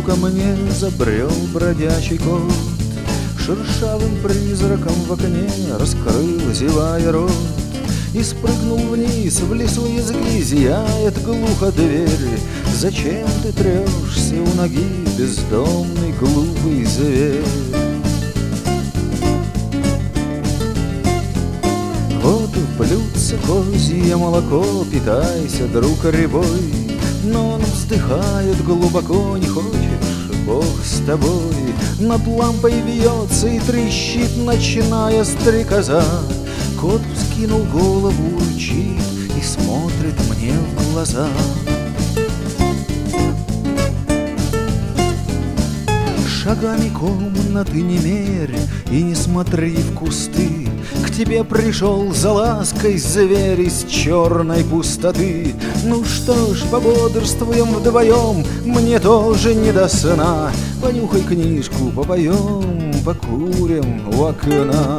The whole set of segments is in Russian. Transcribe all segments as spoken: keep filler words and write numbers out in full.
ко мне забрел бродячий кот. Шершавым призраком в окне раскрыл, зевая рот, и спрыгнул вниз, в лесу языки зияет глухо дверь. Зачем ты трешься у ноги, бездомный глупый зверь? Вот в блюдце козье молоко, питайся, друг рябой. Но он вздыхает глубоко, не хочешь, Бог с тобой. Над лампой вьется и трещит ночная стрекоза. Кот вскинул голову, урчит и смотрит мне в глаза. Шагами комнаты не мерь и не смотри в кусты. К тебе пришел за лаской зверь из черной пустоты. Ну что ж, пободрствуем вдвоем, мне тоже не до сна. Понюхай книжку, попоем, покурим у окна.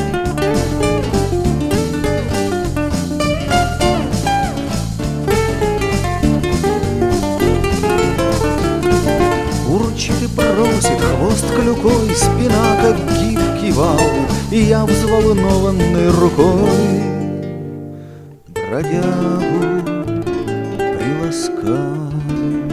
Урчит и просит хвост клюкой, спина как гибкий вал, и я взволнованной рукой бродягу приласкаю.